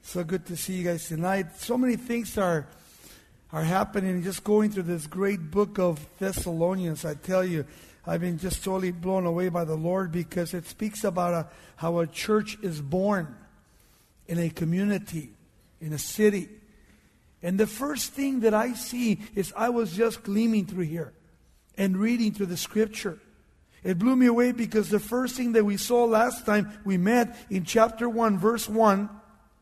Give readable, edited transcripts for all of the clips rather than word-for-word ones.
So good to see you guys tonight. So many things are happening. Just going through this great book of Thessalonians, I tell you, I've been just totally blown away by the Lord because it speaks about how a church is born in a community, in a city. And the first thing that I see is I was just gleaming through here and reading through the scripture. It blew me away because the first thing that we saw last time we met in chapter 1, verse 1,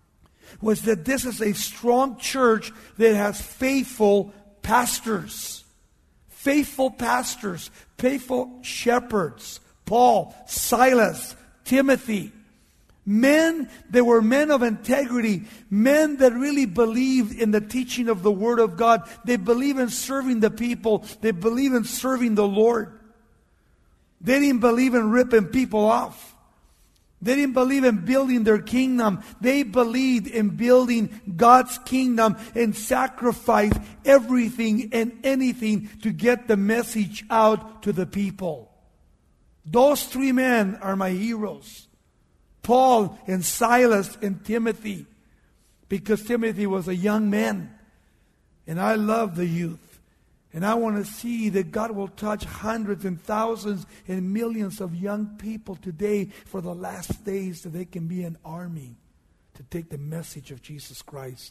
was that this is a strong church that has faithful pastors. Faithful pastors, faithful shepherds. Paul, Silas, Timothy. Men that were men of integrity. Men that really believed in the teaching of the Word of God. They believe in serving the people. They believe in serving the Lord. They didn't believe in ripping people off. They didn't believe in building their kingdom. They believed in building God's kingdom and sacrificed everything and anything to get the message out to the people. Those three men are my heroes. Paul and Silas and Timothy. Because Timothy was a young man. And I love the youth. And I want to see that God will touch hundreds and thousands and millions of young people today for the last days so they can be an army to take the message of Jesus Christ.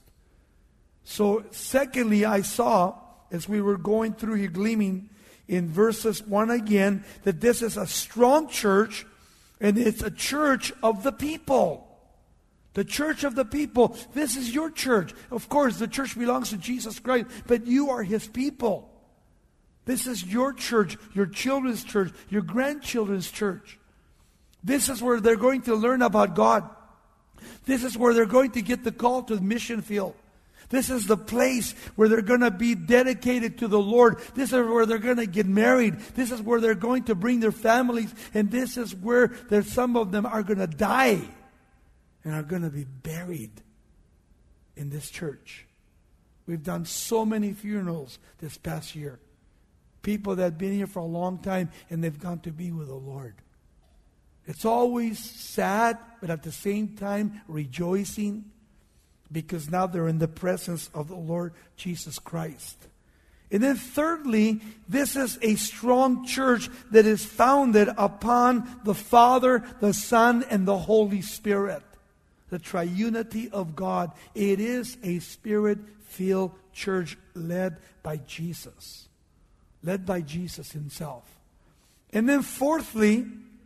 So secondly, I saw, as we were going through here gleaming in verses 1 again, that this is a strong church and it's a church of the people. The church of the people. This is your church. Of course, the church belongs to Jesus Christ, but you are His people. This is your church, your children's church, your grandchildren's church. This is where they're going to learn about God. This is where they're going to get the call to the mission field. This is the place where they're going to be dedicated to the Lord. This is where they're going to get married. This is where they're going to bring their families. And this is where some of them are going to die and are going to be buried in this church. We've done so many funerals this past year. People that have been here for a long time and they've gone to be with the Lord. It's always sad, but at the same time rejoicing because now they're in the presence of the Lord Jesus Christ. And then thirdly, this is a strong church that is founded upon the Father, the Son, and the Holy Spirit. The triunity of God. It is a Spirit-filled church led by Jesus. Led by Jesus Himself. And then fourthly,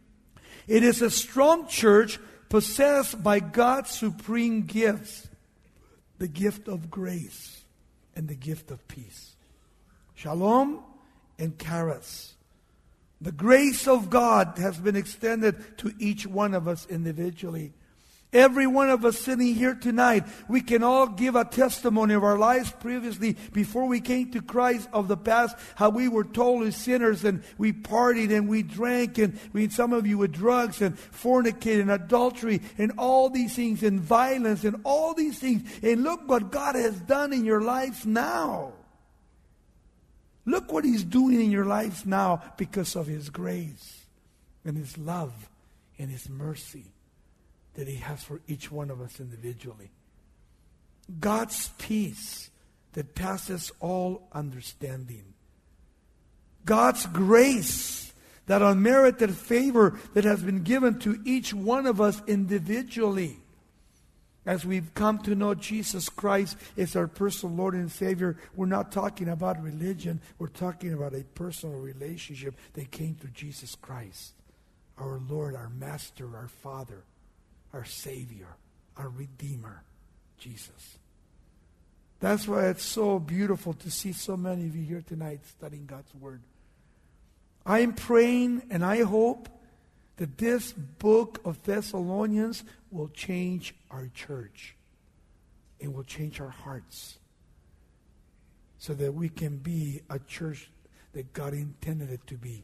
it is a strong church possessed by God's supreme gifts. The gift of grace and the gift of peace. Shalom and charis. The grace of God has been extended to each one of us individually. Every one of us sitting here tonight, we can all give a testimony of our lives previously before we came to Christ of the past, how we were totally sinners and we partied and we drank and some of you with drugs and fornicated and adultery and all these things and violence and all these things. And look what God has done in your lives now. Look what He's doing in your lives now because of His grace and His love and His mercy that He has for each one of us individually. God's peace that passes all understanding. God's grace, that unmerited favor that has been given to each one of us individually. As we've come to know Jesus Christ as our personal Lord and Savior, we're not talking about religion. We're talking about a personal relationship that came through Jesus Christ. Our Lord, our Master, our Father. Our Savior, our Redeemer, Jesus. That's why it's so beautiful to see so many of you here tonight studying God's Word. I am praying and I hope that this book of Thessalonians will change our church. It will change our hearts so that we can be a church that God intended it to be.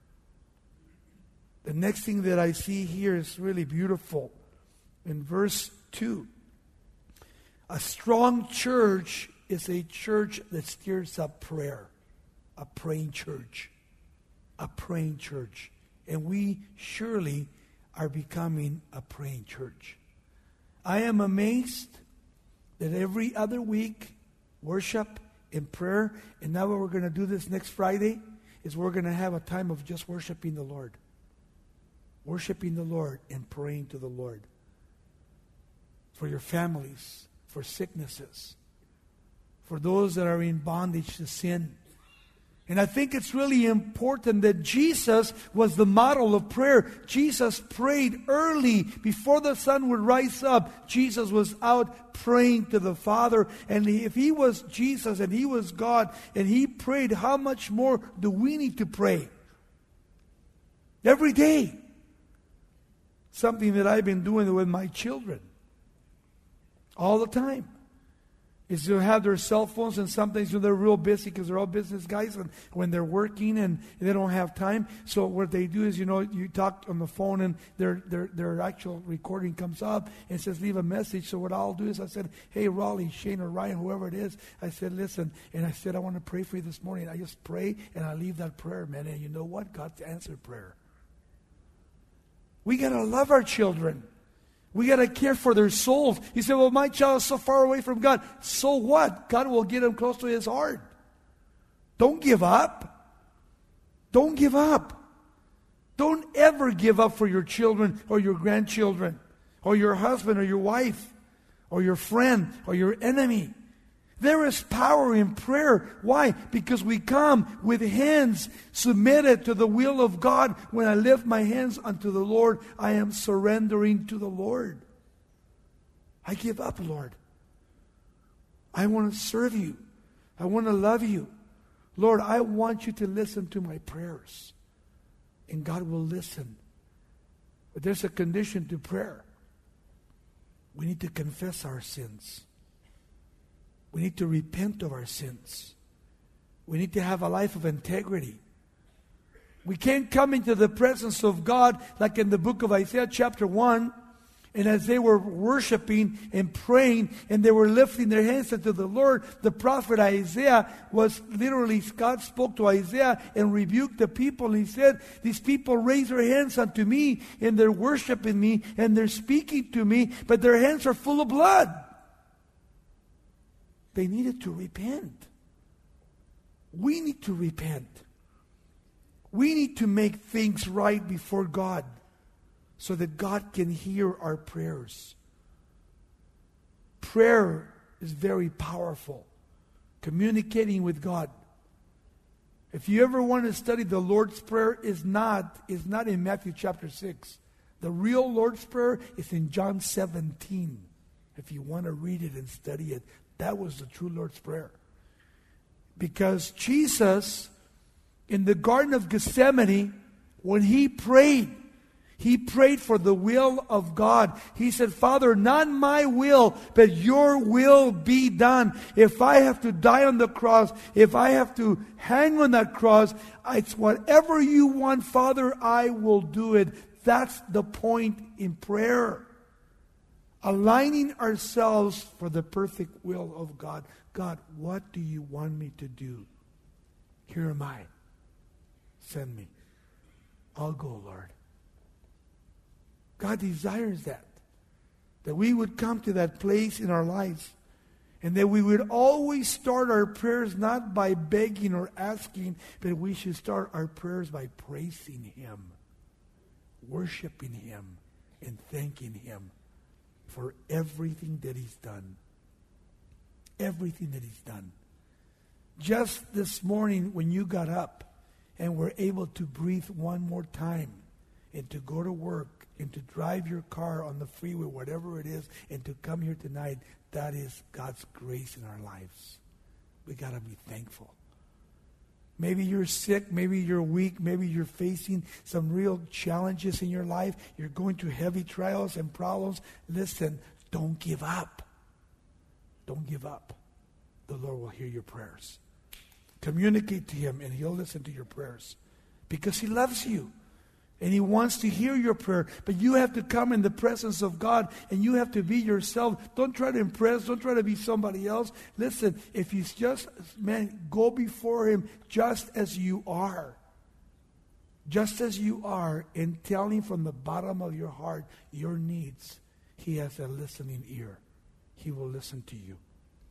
The next thing that I see here is really beautiful. In verse 2, a strong church is a church that stirs up prayer. A praying church. A praying church. And we surely are becoming a praying church. I am amazed that every other week, worship and prayer, and now what we're going to do this next Friday is we're going to have a time of just worshiping the Lord. Worshiping the Lord and praying to the Lord. For your families, for sicknesses, for those that are in bondage to sin. And I think it's really important that Jesus was the model of prayer. Jesus prayed early before the sun would rise up. Jesus was out praying to the Father. And if he was Jesus and he was God and he prayed, how much more do we need to pray? Every day. Something that I've been doing with my children all the time is to have their cell phones, and sometimes they're real busy because they're all business guys, and when they're working and they don't have time. So what they do is, you talk on the phone and their actual recording comes up and says, leave a message. So what I'll do is I said, hey, Raleigh, Shane, or Ryan, whoever it is, I said, listen, and I said, I want to pray for you this morning. I just pray and I leave that prayer, man, and you know what? God's answered prayer. We got to love our children. We got to care for their souls. You say, well, my child is so far away from God. So what? God will get them close to his heart. Don't give up. Don't give up. Don't ever give up for your children or your grandchildren or your husband or your wife or your friend or your enemy. There is power in prayer. Why? Because we come with hands submitted to the will of God. When I lift my hands unto the Lord, I am surrendering to the Lord. I give up, Lord. I want to serve you. I want to love you. Lord, I want you to listen to my prayers. And God will listen. But there's a condition to prayer. We need to confess our sins. We need to repent of our sins. We need to have a life of integrity. We can't come into the presence of God like in the book of Isaiah chapter 1. And as they were worshiping and praying and they were lifting their hands unto the Lord, the prophet Isaiah was literally, God spoke to Isaiah and rebuked the people. And he said, these people raise their hands unto me and they're worshiping me and they're speaking to me, but their hands are full of blood. They needed to repent. We need to repent. We need to make things right before God so that God can hear our prayers. Prayer is very powerful. Communicating with God. If you ever want to study the Lord's Prayer, is not in Matthew chapter 6. The real Lord's Prayer is in John 17. If you want to read it and study it, that was the true Lord's Prayer. Because Jesus, in the Garden of Gethsemane, when he prayed for the will of God. He said, Father, not my will, but your will be done. If I have to die on the cross, if I have to hang on that cross, it's whatever you want, Father, I will do it. That's the point in prayer. Aligning ourselves for the perfect will of God. God, what do you want me to do? Here am I. Send me. I'll go, Lord. God desires that we would come to that place in our lives, and that we would always start our prayers not by begging or asking, but we should start our prayers by praising Him, worshiping Him, and thanking Him for everything that He's done. Everything that He's done. Just this morning when you got up and were able to breathe one more time and to go to work and to drive your car on the freeway, whatever it is, and to come here tonight, that is God's grace in our lives. We got to be thankful. Maybe you're sick, maybe you're weak, maybe you're facing some real challenges in your life. You're going through heavy trials and problems. Listen, don't give up. Don't give up. The Lord will hear your prayers. Communicate to Him and He'll listen to your prayers because He loves you. And He wants to hear your prayer. But you have to come in the presence of God and you have to be yourself. Don't try to impress. Don't try to be somebody else. Listen, if He's just, go before Him just as you are. Just as you are, and tell Him from the bottom of your heart your needs. He has a listening ear. He will listen to you.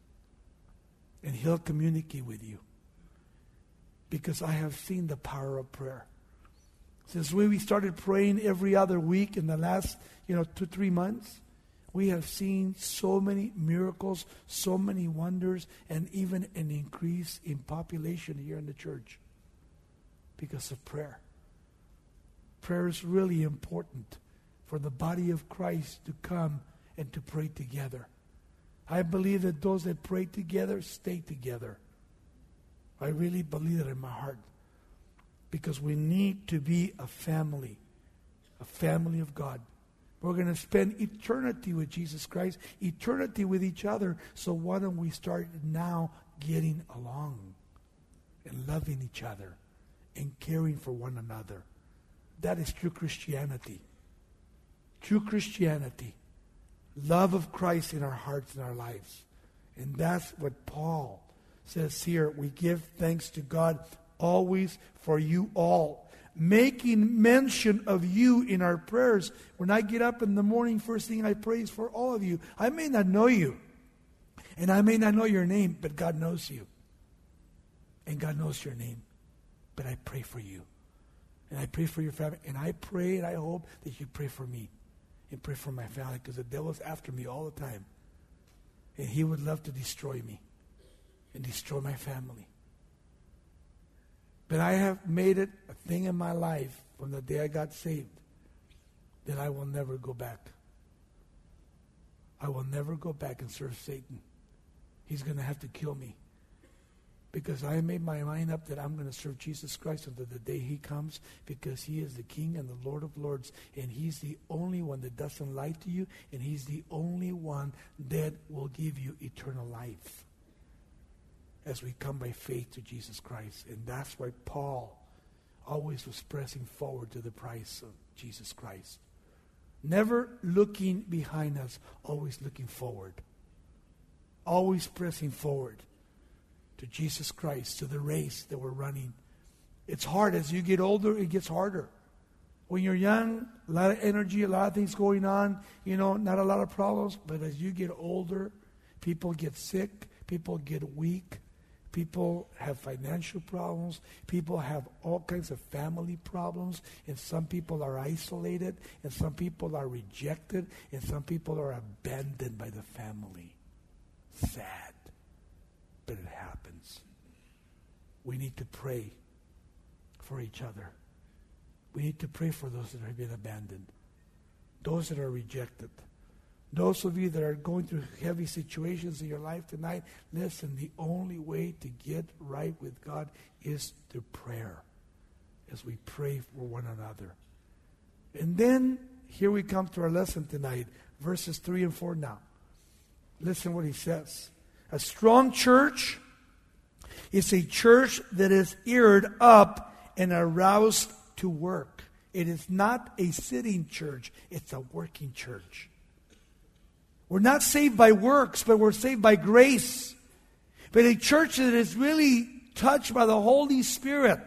And He'll communicate with you. Because I have seen the power of prayer. Since we started praying every other week in the last 2-3 months, we have seen so many miracles, so many wonders, and even an increase in population here in the church because of prayer. Prayer is really important for the body of Christ to come and to pray together. I believe that those that pray together stay together. I really believe it in my heart. Because we need to be a family of God. We're going to spend eternity with Jesus Christ, eternity with each other. So why don't we start now getting along and loving each other and caring for one another? That is true Christianity. True Christianity. Love of Christ in our hearts and our lives. And that's what Paul says here. We give thanks to God always for you all, making mention of you in our prayers. When I get up in the morning, first thing I pray is for all of you. I may not know you, and I may not know your name, but God knows you. And God knows your name. But I pray for you. And I pray for your family. And I pray and I hope that you pray for me. And pray for my family, because the devil's after me all the time. And he would love to destroy me and destroy my family. But I have made it a thing in my life from the day I got saved that I will never go back. I will never go back and serve Satan. He's going to have to kill me. Because I made my mind up that I'm going to serve Jesus Christ until the day He comes, because He is the King and the Lord of Lords, and He's the only one that doesn't lie to you, and He's the only one that will give you eternal life as we come by faith to Jesus Christ. And that's why Paul always was pressing forward to the price of Jesus Christ. Never looking behind us, always looking forward. Always pressing forward to Jesus Christ, to the race that we're running. It's hard. As you get older, it gets harder. When you're young, a lot of energy, a lot of things going on, not a lot of problems. But as you get older, people get sick, people get weak, people have financial problems, people have all kinds of family problems, and some people are isolated, and some people are rejected, and some people are abandoned by the family. Sad. But it happens. We need to pray for each other. We need to pray for those that have been abandoned, those that are rejected. Those of you that are going through heavy situations in your life tonight, listen, the only way to get right with God is through prayer, as we pray for one another. And then, here we come to our lesson tonight, verses 3 and 4 now. Listen what he says. A strong church is a church that is eared up and aroused to work. It is not a sitting church. It's a working church. We're not saved by works, but we're saved by grace. But a church that is really touched by the Holy Spirit,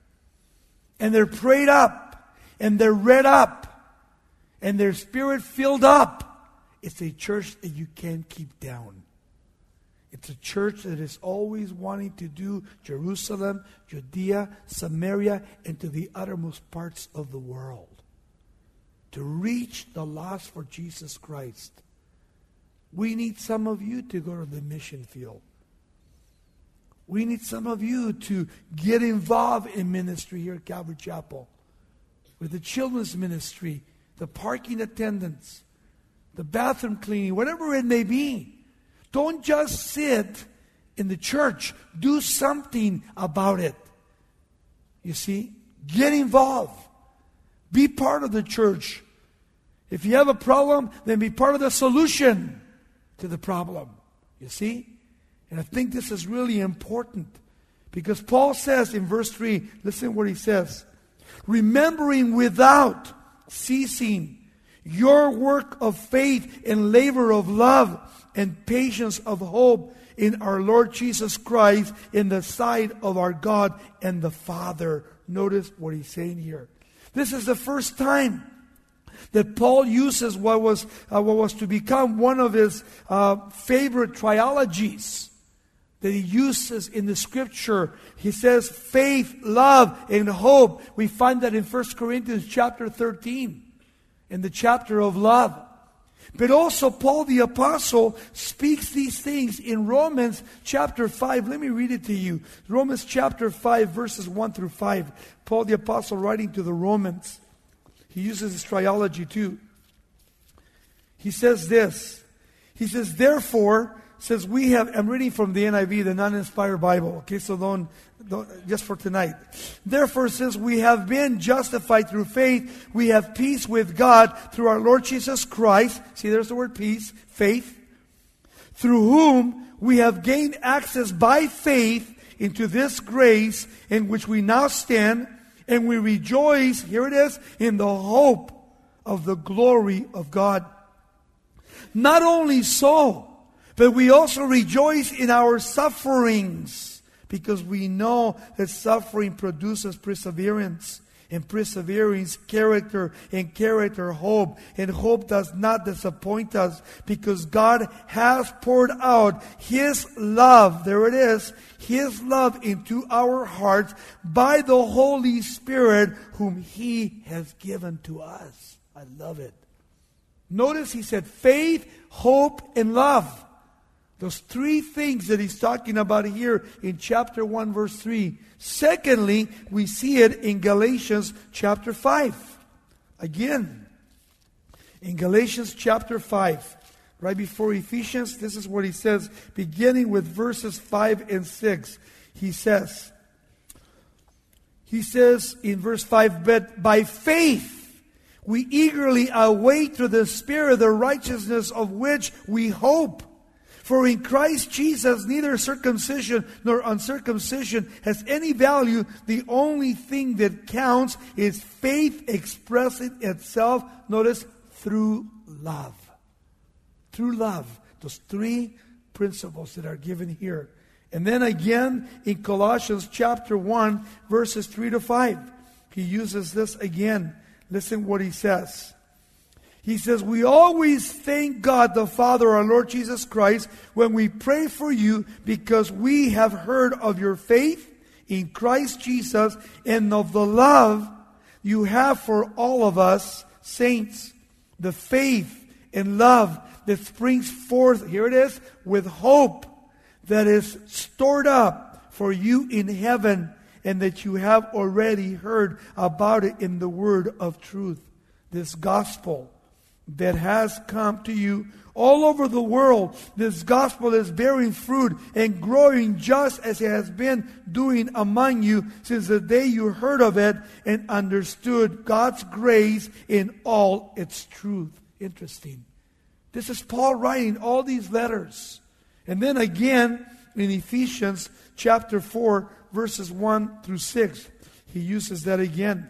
and they're prayed up, and they're read up, and their spirit filled up, it's a church that you can't keep down. It's a church that is always wanting to do Jerusalem, Judea, Samaria, and to the uttermost parts of the world. To reach the lost for Jesus Christ. We need some of you to go to the mission field. We need some of you to get involved in ministry here at Calvary Chapel. With the children's ministry, the parking attendants, the bathroom cleaning, whatever it may be. Don't just sit in the church. Do something about it. You see? Get involved. Be part of the church. If you have a problem, then be part of the solution to the problem. You see? And I think this is really important. Because Paul says in verse 3, listen what he says. Remembering without ceasing your work of faith and labor of love and patience of hope in our Lord Jesus Christ in the sight of our God and the Father. Notice what he's saying here. This is the first time that Paul uses what was to become one of his favorite trilogies that he uses in the Scripture. He says faith, love, and hope. We find that in 1 Corinthians chapter 13, in the chapter of love. But also Paul the Apostle speaks these things in Romans chapter 5. Let me read it to you. Romans chapter 5, verses 1 through 5. Paul the Apostle writing to the Romans. He uses this trilogy too. He says this. He says, therefore, says we have, I'm reading from the NIV, the non-inspired Bible. Okay, so don't just for tonight. Therefore, since we have been justified through faith, we have peace with God through our Lord Jesus Christ. See, there's the word peace, faith. Through whom we have gained access by faith into this grace in which we now stand, and we rejoice, here it is, in the hope of the glory of God. Not only so, but we also rejoice in our sufferings, because we know that suffering produces perseverance, and perseverance, character, and character, hope. And hope does not disappoint us, because God has poured out His love, there it is, His love into our hearts by the Holy Spirit whom He has given to us. I love it. Notice he said faith, hope, and love. Those three things that he's talking about here in chapter 1, verse 3. Secondly, we see it in Galatians chapter 5. Again, in Galatians chapter 5, right before Ephesians, this is what he says, beginning with verses 5 and 6. He says in verse 5, but by faith we eagerly await through the Spirit the righteousness of which we hope. For in Christ Jesus, neither circumcision nor uncircumcision has any value. The only thing that counts is faith expressing itself, notice, through love. Through love. Those three principles that are given here. And then again, in Colossians chapter 1, verses 3 to 5, he uses this again. Listen what he says. He says, we always thank God the Father, our Lord Jesus Christ, when we pray for you, because we have heard of your faith in Christ Jesus and of the love you have for all of us saints. The faith and love that springs forth, here it is, with hope that is stored up for you in heaven, and that you have already heard about it in the word of truth. This gospel that has come to you all over the world. This gospel is bearing fruit and growing just as it has been doing among you since the day you heard of it and understood God's grace in all its truth. Interesting. This is Paul writing all these letters. And then again in Ephesians chapter 4, verses 1 through 6, he uses that again.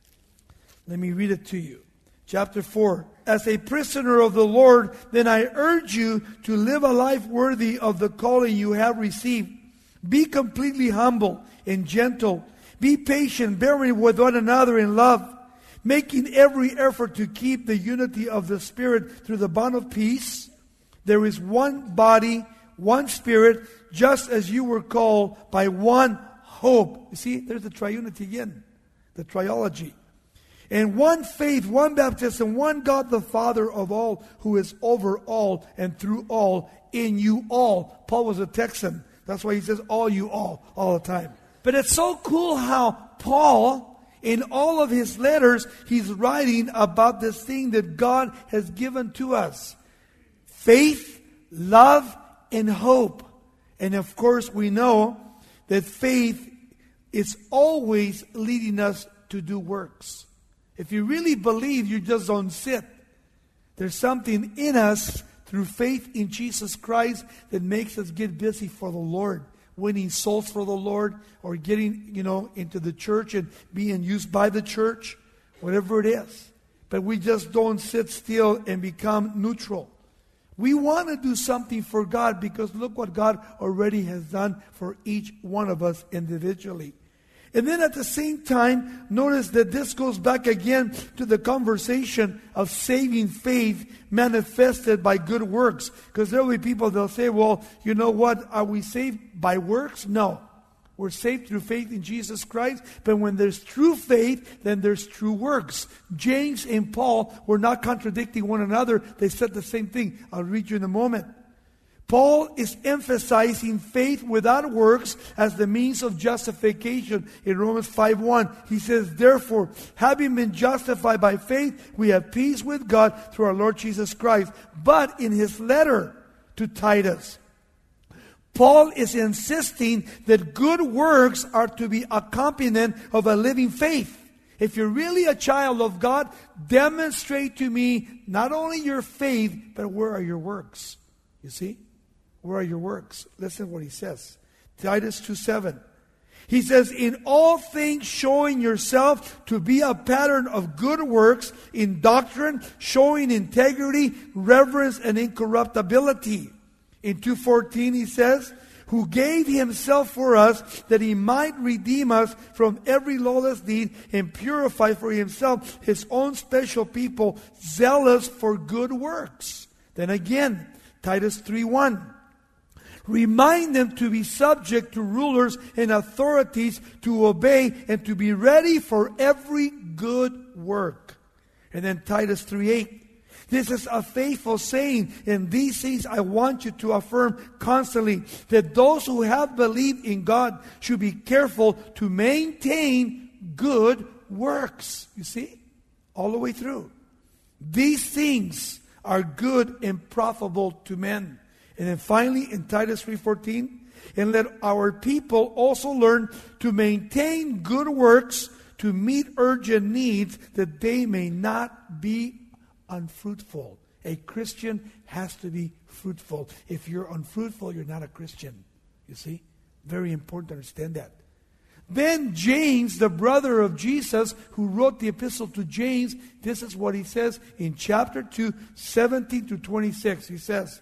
Let me read it to you. Chapter 4. As a prisoner of the Lord, then I urge you to live a life worthy of the calling you have received. Be completely humble and gentle. Be patient, bearing with one another in love, making every effort to keep the unity of the Spirit through the bond of peace. There is one body, one Spirit, just as you were called by one hope. You see, there's the triunity again, the triology. And one faith, one baptism, one God the Father of all, who is over all and through all, in you all. Paul was a Texan. That's why he says all you all the time. But it's so cool how Paul, in all of his letters, he's writing about this thing that God has given to us. Faith, love, and hope. And of course we know that faith is always leading us to do works. If you really believe, you just don't sit. There's something in us through faith in Jesus Christ that makes us get busy for the Lord. Winning souls for the Lord, or getting, into the church and being used by the church. Whatever it is. But we just don't sit still and become neutral. We want to do something for God, because look what God already has done for each one of us individually. And then at the same time, notice that this goes back again to the conversation of saving faith manifested by good works. Because there will be people, they'll say, well, you know what? Are we saved by works? No. We're saved through faith in Jesus Christ. But when there's true faith, then there's true works. James and Paul were not contradicting one another. They said the same thing. I'll read you in a moment. Paul is emphasizing faith without works as the means of justification in Romans 5:1. He says, therefore, having been justified by faith, we have peace with God through our Lord Jesus Christ. But in his letter to Titus, Paul is insisting that good works are to be accompaniment of a living faith. If you're really a child of God, demonstrate to me not only your faith, but where are your works? You see? Where are your works? Listen what he says. Titus 2:7. He says, in all things showing yourself to be a pattern of good works, in doctrine, showing integrity, reverence, and incorruptibility. In 2:14 he says, who gave himself for us that he might redeem us from every lawless deed and purify for himself his own special people, zealous for good works. Then again, Titus 3:1. Remind them to be subject to rulers and authorities, to obey and to be ready for every good work. And then Titus 3:8. This is a faithful saying, and these things I want you to affirm constantly, that those who have believed in God should be careful to maintain good works. You see? All the way through. These things are good and profitable to men. And then finally in Titus 3:14, and let our people also learn to maintain good works to meet urgent needs, that they may not be unfruitful. A Christian has to be fruitful. If you're unfruitful, you're not a Christian. You see? Very important to understand that. Then James, the brother of Jesus, who wrote the epistle to James, this is what he says in chapter 2, 17 to 26. He says,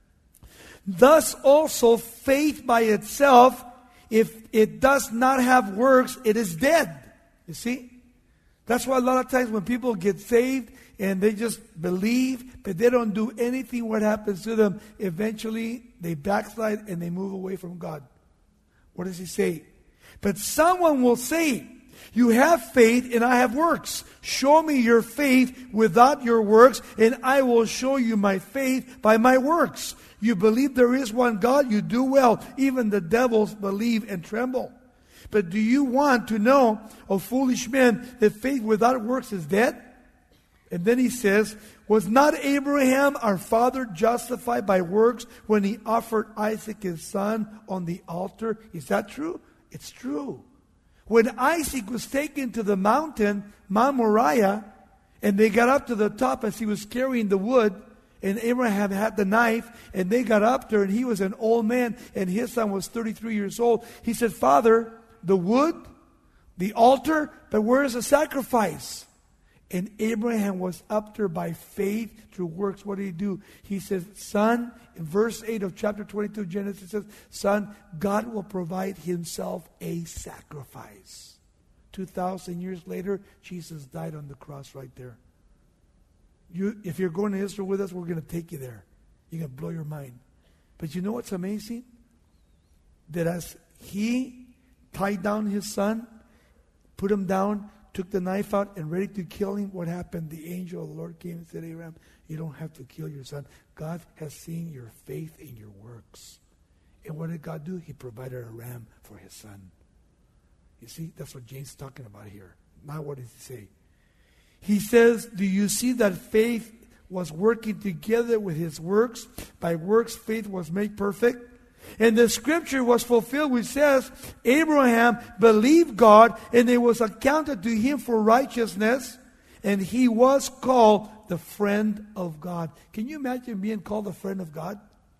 thus also faith by itself, if it does not have works, it is dead. You see? That's why a lot of times when people get saved and they just believe, but they don't do anything, what happens to them? Eventually they backslide and they move away from God. What does he say? But someone will say, you have faith and I have works. Show me your faith without your works, and I will show you my faith by my works. You believe there is one God, you do well. Even the devils believe and tremble. But do you want to know, O foolish men, that faith without works is dead? And then he says, was not Abraham our father justified by works when he offered Isaac his son on the altar? Is that true? It's true. When Isaac was taken to the mountain, Mount Moriah, and they got up to the top as he was carrying the wood, and Abraham had the knife, and they got up there, and he was an old man, and his son was 33 years old. He said, Father, the wood, the altar, but where is the sacrifice? And Abraham was up there by faith through works. What did he do? He says, son, in verse 8 of chapter 22, Genesis says, son, God will provide himself a sacrifice. 2,000 years later, Jesus died on the cross right there. If you're going to Israel with us, we're going to take you there. You're going to blow your mind. But you know what's amazing? That as he tied down his son, put him down, took the knife out and ready to kill him, what happened? The angel of the Lord came and said, Abraham, you don't have to kill your son. God has seen your faith in your works. And what did God do? He provided a ram for his son. You see, that's what James is talking about here. Now what does he say? He says, do you see that faith was working together with his works? By works, faith was made perfect. And the scripture was fulfilled, which says, Abraham believed God, and it was accounted to him for righteousness, and he was called the friend of God. Can you imagine being called the friend of God?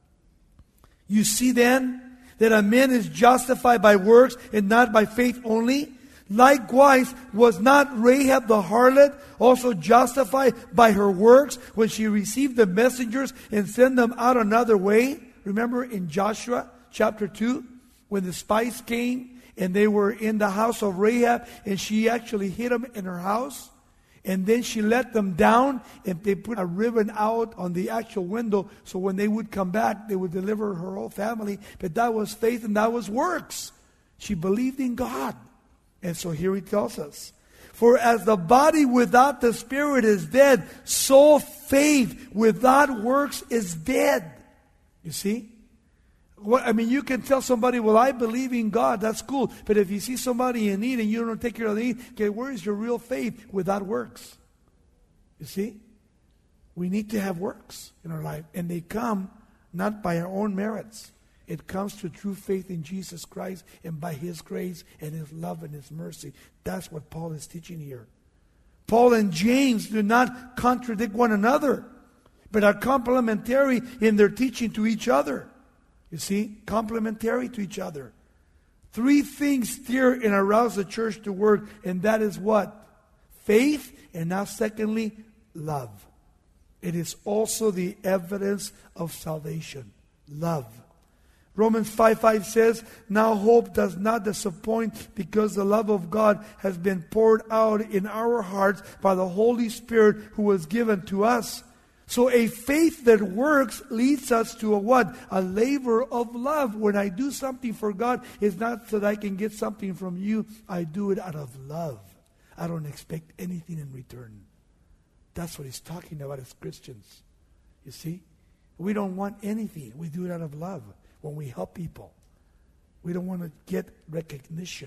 You see then that a man is justified by works and not by faith only. Likewise, was not Rahab the harlot also justified by her works when she received the messengers and sent them out another way? Remember in Joshua chapter 2, when the spies came and they were in the house of Rahab, and she actually hid them in her house. And then she let them down, and they put a ribbon out on the actual window, so when they would come back, they would deliver her whole family. But that was faith and that was works. She believed in God. And so here he tells us, for as the body without the spirit is dead, so faith without works is dead. You see? You can tell somebody, well, I believe in God. That's cool. But if you see somebody in need and you don't take care of the need, okay, where is your real faith without works? You see? We need to have works in our life. And they come not by our own merits. It comes through true faith in Jesus Christ and by His grace and His love and His mercy. That's what Paul is teaching here. Paul and James do not contradict one another, but are complementary in their teaching to each other. You see, complementary to each other. 3 things steer and arouse the church to work, and that is what? Faith, and now secondly, love. It is also the evidence of salvation. Love. Romans 5:5 says, now hope does not disappoint because the love of God has been poured out in our hearts by the Holy Spirit who was given to us. So a faith that works leads us to a what? A labor of love. When I do something for God, it's not so that I can get something from you. I do it out of love. I don't expect anything in return. That's what he's talking about as Christians. You see? We don't want anything. We do it out of love. When we help people, we don't want to get recognition.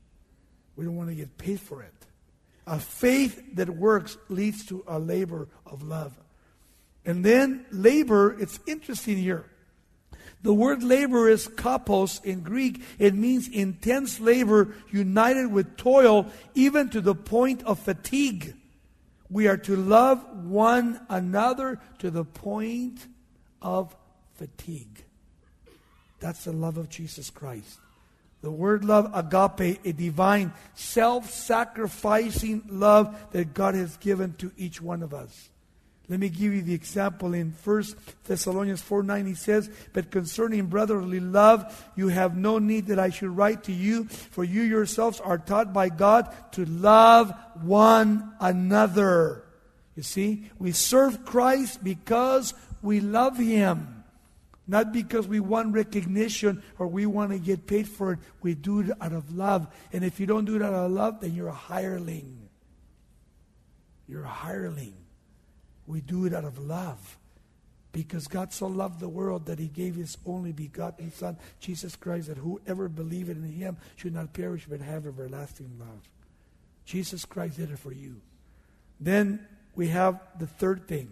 We don't want to get paid for it. A faith that works leads to a labor of love. And then labor, it's interesting here. The word labor is kapos in Greek. It means intense labor united with toil, even to the point of fatigue. We are to love one another to the point of fatigue. That's the love of Jesus Christ. The word love, agape, a divine, self-sacrificing love that God has given to each one of us. Let me give you the example in 1 Thessalonians 4:9. He says, but concerning brotherly love, you have no need that I should write to you, for you yourselves are taught by God to love one another. You see, we serve Christ because we love Him. Not because we want recognition or we want to get paid for it. We do it out of love. And if you don't do it out of love, then you're a hireling. You're a hireling. We do it out of love. Because God so loved the world that He gave His only begotten Son, Jesus Christ, that whoever believeth in Him should not perish but have everlasting love. Jesus Christ did it for you. Then we have the third thing.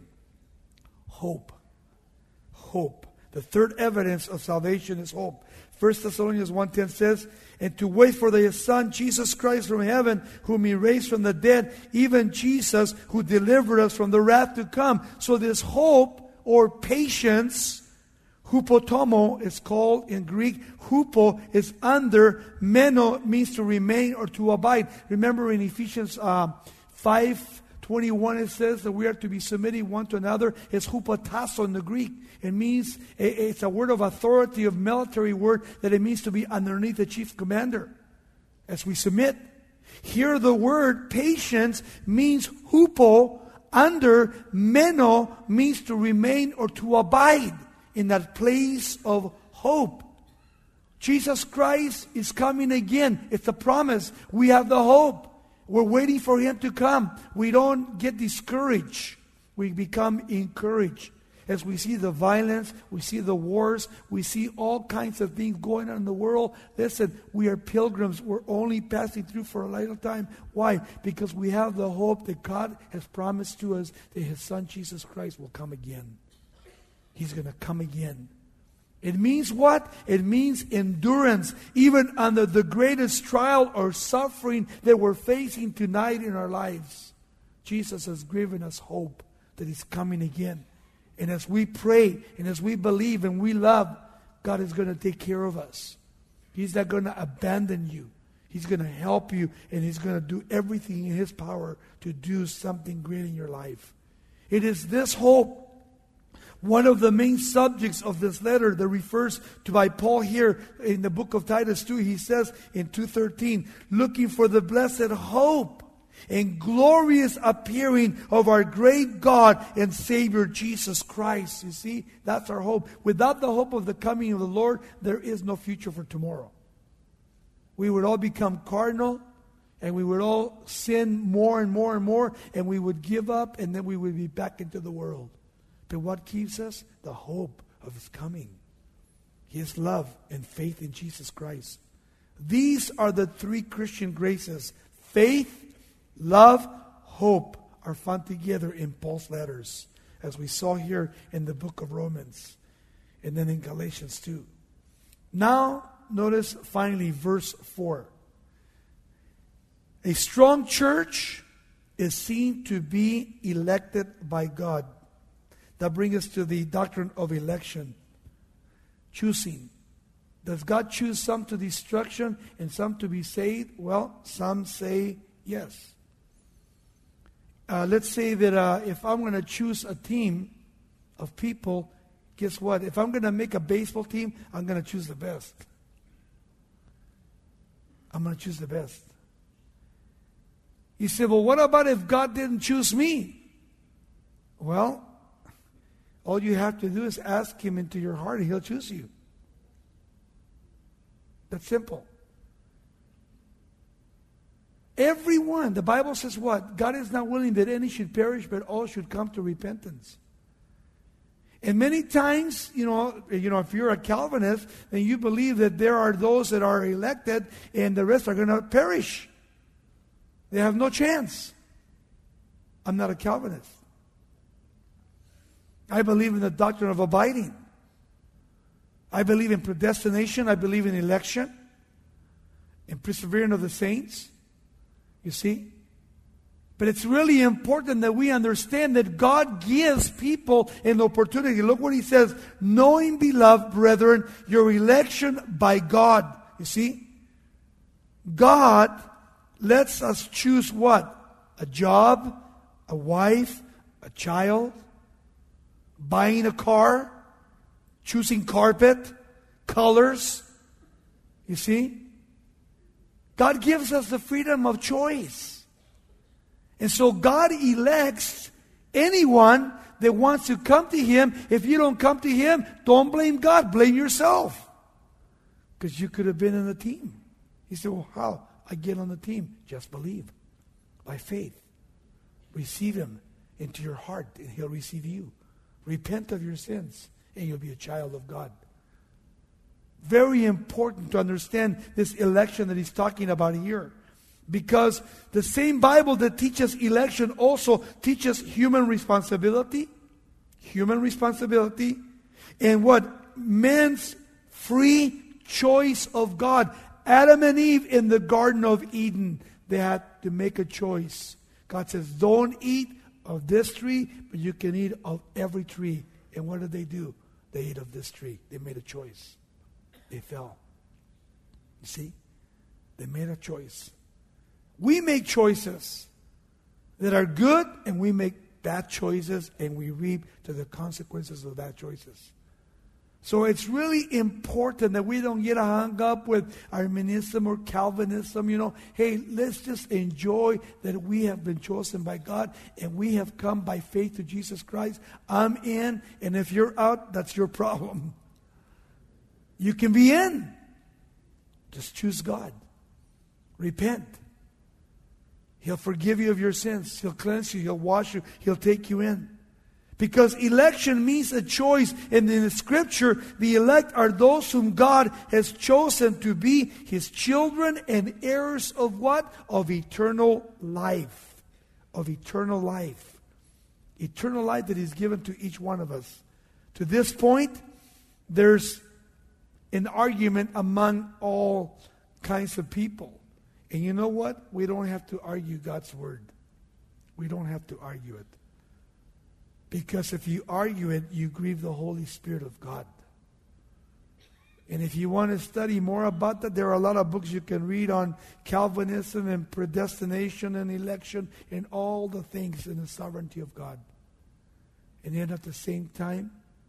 Hope. Hope. The third evidence of salvation is hope. 1 Thessalonians 1:10 says, and to wait for the Son, Jesus Christ from heaven, whom He raised from the dead, even Jesus, who delivered us from the wrath to come. So this hope or patience, hupotomo is called in Greek. Hupo is under. Meno means to remain or to abide. Remember in Ephesians 5:21 it says that we are to be submitting one to another. It's hupotasso in the Greek. It means, it's a word of authority, of military word, that it means to be underneath the chief commander as we submit. Here the word patience means hupo, under. Meno means to remain or to abide in that place of hope. Jesus Christ is coming again. It's a promise. We have the hope. We're waiting for Him to come. We don't get discouraged. We become encouraged. As we see the violence, we see the wars, we see all kinds of things going on in the world. Listen, we are pilgrims. We're only passing through for a little time. Why? Because we have the hope that God has promised to us that His Son Jesus Christ will come again. He's going to come again. It means what? It means endurance, even under the greatest trial or suffering that we're facing tonight in our lives. Jesus has given us hope that He's coming again. And as we pray and as we believe and we love, God is going to take care of us. He's not going to abandon you. He's going to help you, and He's going to do everything in His power to do something great in your life. It is this hope One of the main subjects of this letter that refers to by Paul here in the book of Titus 2, he says in 2:13, looking for the blessed hope and glorious appearing of our great God and Savior Jesus Christ. You see, that's our hope. Without the hope of the coming of the Lord, there is no future for tomorrow. We would all become carnal, and we would all sin more and more and more, and we would give up, and then we would be back into the world. But what keeps us? The hope of His coming. His love and faith in Jesus Christ. These are the three Christian graces. Faith, love, hope are found together in Paul's letters, as we saw here in the book of Romans, and then in Galatians 2. Now, notice finally verse 4. A strong church is seen to be elected by God. That brings us to the doctrine of election. Choosing. Does God choose some to destruction and some to be saved? Well, some say yes. Let's say that if I'm going to choose a team of people, guess what? If I'm going to make a baseball team, I'm going to choose the best. I'm going to choose the best. You say, well, what about if God didn't choose me? Well, all you have to do is ask Him into your heart and He'll choose you. That's simple. Everyone, the Bible says what? God is not willing that any should perish, but all should come to repentance. And many times, you know, if you're a Calvinist, then you believe that there are those that are elected and the rest are going to perish. They have no chance. I'm not a Calvinist. I believe in the doctrine of abiding. I believe in predestination. I believe in election. In perseverance of the saints. You see? But it's really important that we understand that God gives people an opportunity. Look what He says. Knowing, beloved brethren, your election by God. You see? God lets us choose what? A job, a wife, a child, buying a car, choosing carpet, colors. You see? God gives us the freedom of choice. And so God elects anyone that wants to come to Him. If you don't come to Him, don't blame God. Blame yourself. Because you could have been in the team. He said, well, how? I get on the team. Just believe. By faith. Receive Him into your heart and He'll receive you. Repent of your sins and you'll be a child of God. Very important to understand this election that he's talking about here. Because the same Bible that teaches election also teaches human responsibility. Human responsibility. And what? Man's free choice of God. Adam and Eve in the Garden of Eden, they had to make a choice. God says, don't eat of this tree, but you can eat of every tree. And what did they do? They ate of this tree. They made a choice. They fell. You see? They made a choice. We make choices that are good, and we make bad choices, and we reap to the consequences of bad choices. So it's really important that we don't get hung up with Arminianism or Calvinism. You know, hey, let's just enjoy that we have been chosen by God and we have come by faith to Jesus Christ. I'm in, and if you're out, that's your problem. You can be in. Just choose God. Repent. He'll forgive you of your sins. He'll cleanse you. He'll wash you. He'll take you in. Because election means a choice. And in the Scripture, the elect are those whom God has chosen to be His children and heirs of what? Of eternal life. Of eternal life. Eternal life that is given to each one of us. To this point, there's an argument among all kinds of people. And you know what? We don't have to argue God's Word. We don't have to argue it. Because if you argue it, you grieve the Holy Spirit of God. And if you want to study more about that, there are a lot of books you can read on Calvinism and predestination and election and all the things in the sovereignty of God. And then at the same time,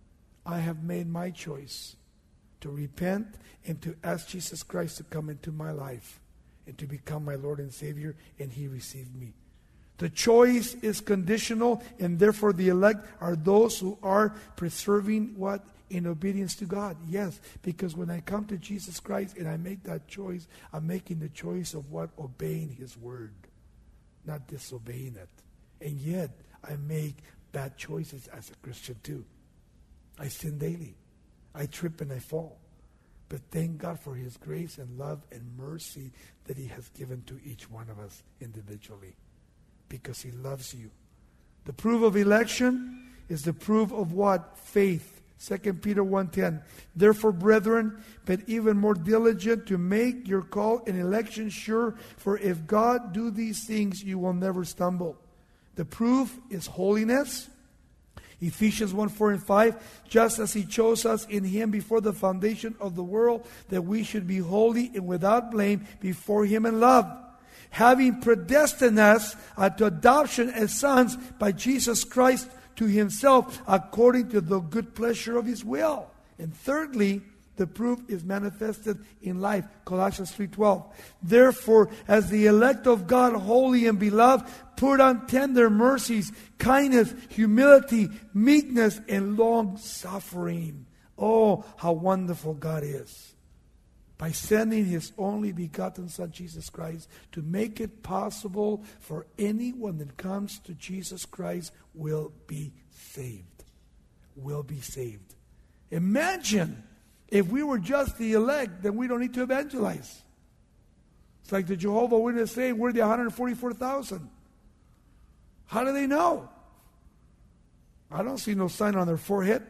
I have made my choice to repent and to ask Jesus Christ to come into my life and to become my Lord and Savior, and He received me. The choice is conditional, and therefore the elect are those who are preserving what? In obedience to God. Yes, because when I come to Jesus Christ and I make that choice, I'm making the choice of what? Obeying His word, not disobeying it. And yet, I make bad choices as a Christian too. I sin daily. I trip and I fall. But thank God for His grace and love and mercy that He has given to each one of us individually, because He loves you. The proof of election is the proof of what? Faith. 2 Peter 1:10. Therefore, brethren, but even more diligent to make your call and election sure, for if God do these things, you will never stumble. The proof is holiness. Ephesians 1:4-5, just as He chose us in Him before the foundation of the world, that we should be holy and without blame before Him in love, having predestined us to adoption as sons by Jesus Christ to Himself, according to the good pleasure of His will. And thirdly, the proof is manifested in life. Colossians 3:12. Therefore, as the elect of God, holy and beloved, put on tender mercies, kindness, humility, meekness, and long suffering. Oh, how wonderful God is. By sending His only begotten Son, Jesus Christ, to make it possible for anyone that comes to Jesus Christ will be saved. Will be saved. Imagine if we were just the elect, then we don't need to evangelize. It's like the Jehovah's Witnesses say, we're the 144,000. How do they know? I don't see no sign on their forehead.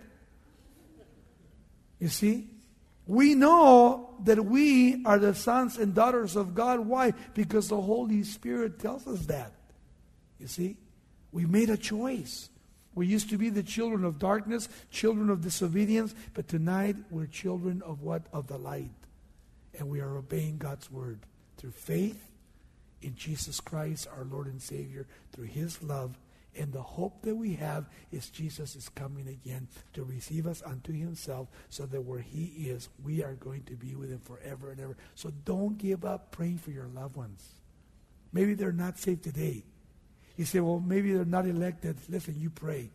You see? We know that we are the sons and daughters of God. Why? Because the Holy Spirit tells us that. You see? We made a choice. We used to be the children of darkness, children of disobedience, but tonight we're children of what? Of the light. And we are obeying God's word through faith in Jesus Christ, our Lord and Savior, through His love. And the hope that we have is Jesus is coming again to receive us unto Himself, so that where He is, we are going to be with Him forever and ever. So don't give up praying for your loved ones. Maybe they're not saved today. You say, well, maybe they're not elected. Listen, you pray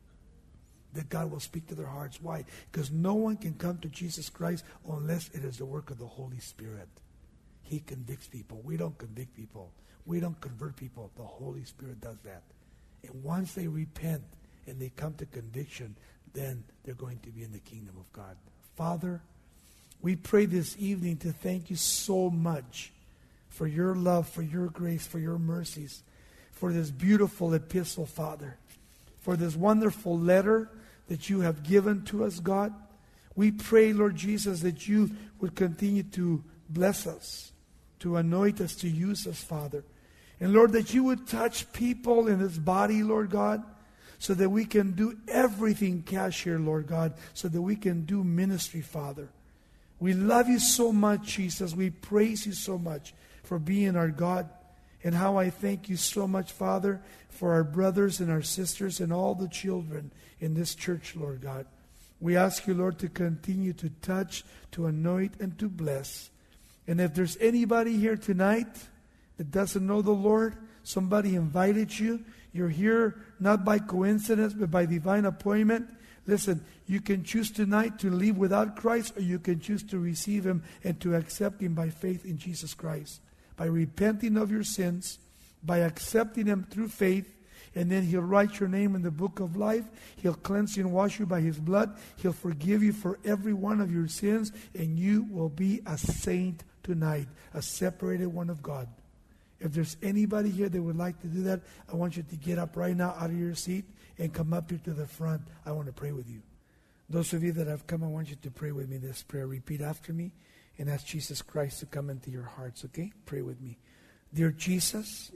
that God will speak to their hearts. Why? Because no one can come to Jesus Christ unless it is the work of the Holy Spirit. He convicts people. We don't convict people. We don't convert people. The Holy Spirit does that. And once they repent and they come to conviction, then they're going to be in the kingdom of God. Father, we pray this evening to thank You so much for Your love, for Your grace, for Your mercies, for this beautiful epistle, Father, for this wonderful letter that You have given to us, God. We pray, Lord Jesus, that You would continue to bless us, to anoint us, to use us, Father. And Lord, that You would touch people in this body, Lord God, so that we can do everything cashier, Lord God, so that we can do ministry, Father. We love You so much, Jesus. We praise You so much for being our God. And how I thank You so much, Father, for our brothers and our sisters and all the children in this church, Lord God. We ask You, Lord, to continue to touch, to anoint, and to bless. And if there's anybody here tonight that doesn't know the Lord, somebody invited you, you're here not by coincidence but by divine appointment, listen, you can choose tonight to leave without Christ, or you can choose to receive Him and to accept Him by faith in Jesus Christ. By repenting of your sins, by accepting Him through faith, and then He'll write your name in the book of life. He'll cleanse you and wash you by His blood. He'll forgive you for every one of your sins, and you will be a saint tonight, a separated one of God. If there's anybody here that would like to do that, I want you to get up right now out of your seat and come up here to the front. I want to pray with you. Those of you that have come, I want you to pray with me this prayer. Repeat after me and ask Jesus Christ to come into your hearts, okay? Pray with me. Dear Jesus,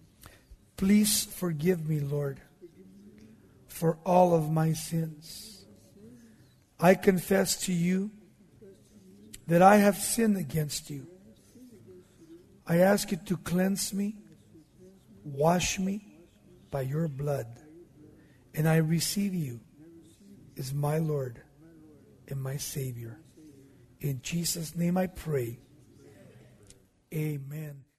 please forgive me, Lord, for all of my sins. I confess to You that I have sinned against You. I ask You to cleanse me, wash me by Your blood, and I receive You as my Lord and my Savior. In Jesus' name I pray. Amen.